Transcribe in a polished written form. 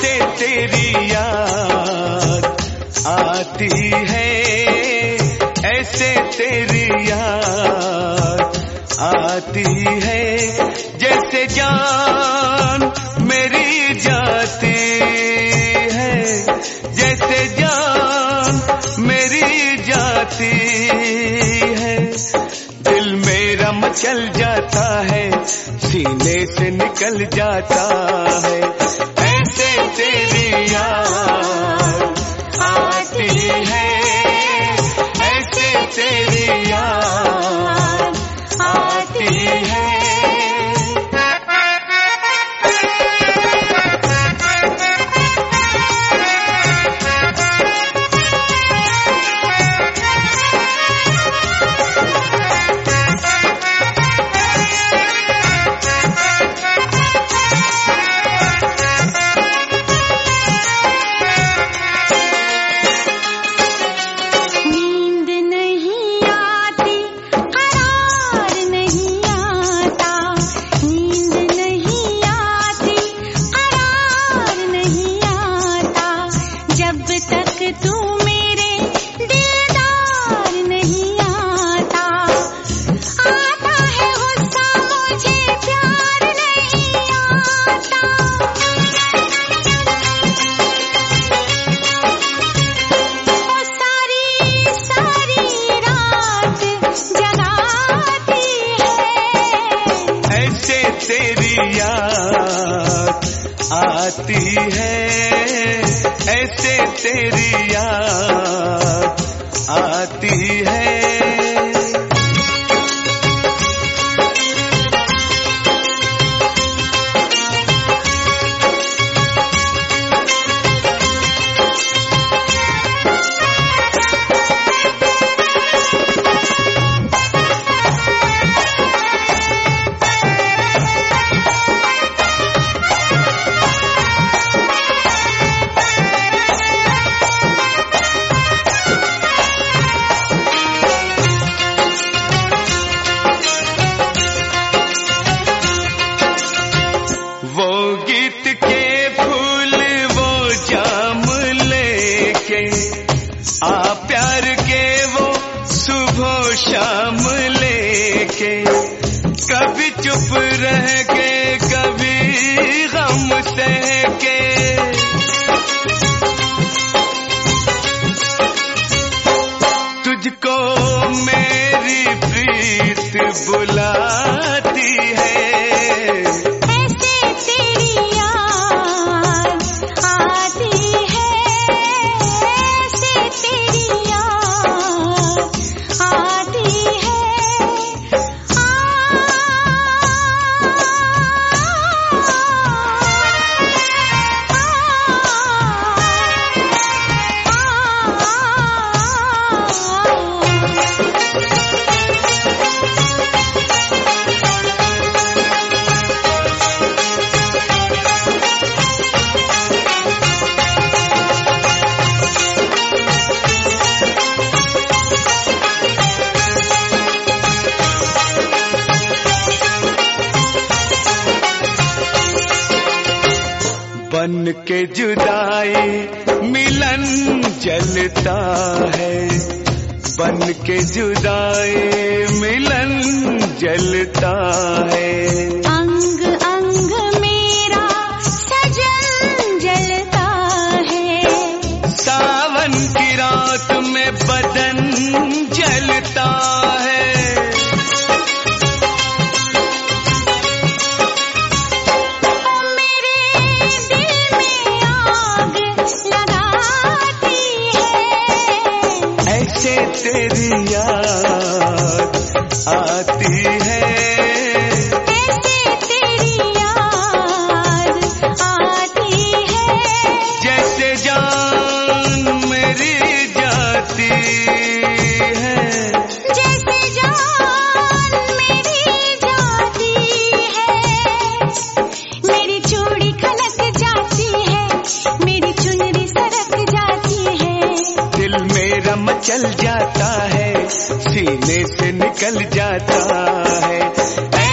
ऐसे तेरी याद आती है, ऐसे तेरी याद आती है, जैसे जान मेरी जाती है, जैसे जान मेरी जाती है। दिल मेरा मचल जाता है, सीने से निकल जाता है, ऐसे तेरी याद आती है, ऐसे तेरी याद आती है। आती है, ऐसे तेरी याद आती है। वो गीत के फूल वो जाम लेके आ, प्यार के वो सुबह शाम लेके, कभी चुप रह के कभी गम सह के, तुझको मेरी प्रीत बुलाती है, बन के जुदाई मिलन जलता है, बन के जुदाई मिलन जलता है, अंग अंग मेरा सजन जलता है, सावन की रात में बदन जलता है, तेरी याद आती है, ऐसे तेरी याद आती है, जैसे जान मेरी जाती है, जैसे जान मेरी जाती है, मेरी चूड़ी खनक जाती है, मेरी चुनरी सरक जाती है, दिल मेरा मचल जाता है, सीने से निकल जाता है।